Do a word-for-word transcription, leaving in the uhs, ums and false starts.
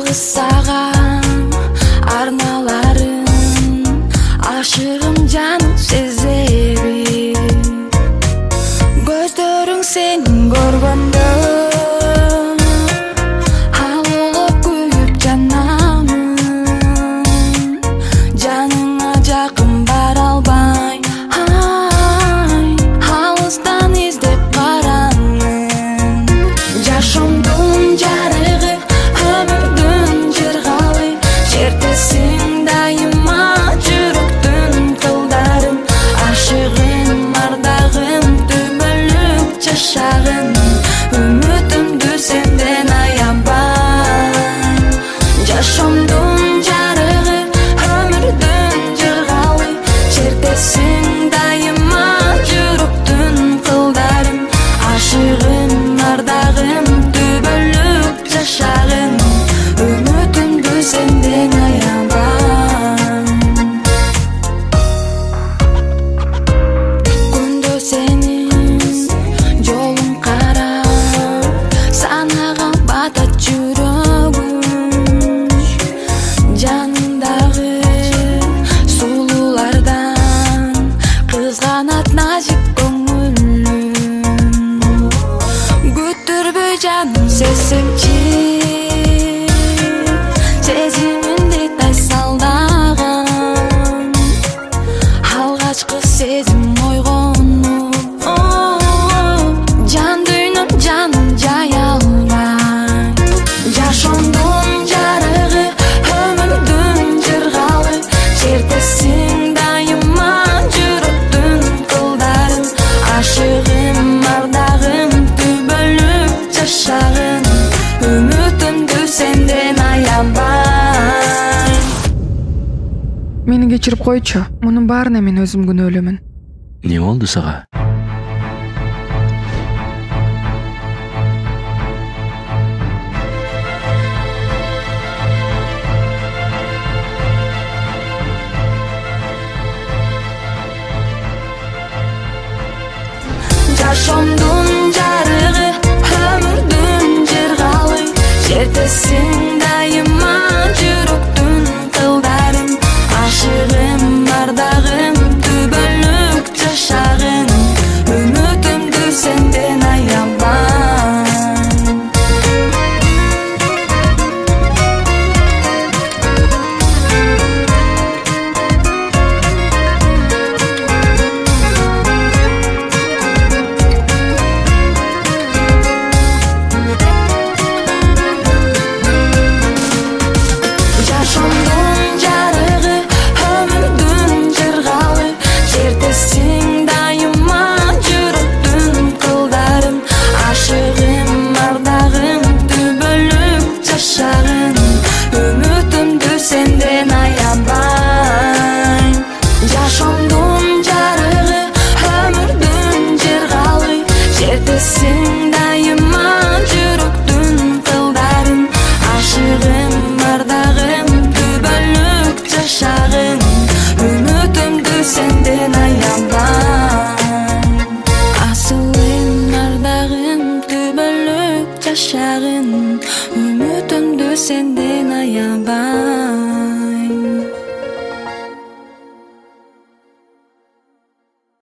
жалғыз саған арналарын ашығым жаным сезеби көздөрүң сенин көргөндө алып күйүп жанамын жаныңа жакын бара албай ай алыстан издеп барамын жашоомдун жарыгы өмүрдүн жыргалы чертесиң дайыма жүрөктүн кылдарын ашыгым ардагым түбөлүк жашагын үмүтүмдү сенден аябай жашоомдун жарыгы өмүрдүн жыргалы чертесиң дайыма жүрөктүн кылдарын ашыгым ардагым түбөлүк жашагын үмүтүмдү сенден аябай күндө сенин жолуң карап санага батат жүрөгүм жанымдагы сулуулардан кызганат назик көңүлүм күттүрбөй жаным сезсемчи сезимимди тайсалдаган алгачкы сезим ойгонуп жан дүйнөм жаным жай албай жашоомдун жарыгы өмүрдүн жыргалы чертесиң дайыма жүрөктүн кылдарын ашыгым ардагым түбөлүк жашагын үмүтүмдү сенден аябай Мени кечирип койчу. Мунун баарына мен өзүм күнөөлүүмүн. Не болду сага? жашоомдун жарыгы өмүрдүн жыргалы чертесиң дайыма жүрөктүн кылдарын ашыгым ардагым түбөлүк жашагын үмүтүмдү сенден аябай жашоомдун жарыгы өмүрдүн жыргалы чертесиң дайыма жүрөктүн кылдарын ашыгым ардагым түбөлүк жашагын үмүтүмдү сенден аябай жашоомдун жарыгы өмүрдүн жыргалы чертесиң дайыма жүрөктүн кылдарын ашыгым ардагым түбөлүк жашагын үмүтүмдү сенден аябай асылым ардагым түбөлүк жашагын үмүтүмдү сенден аябай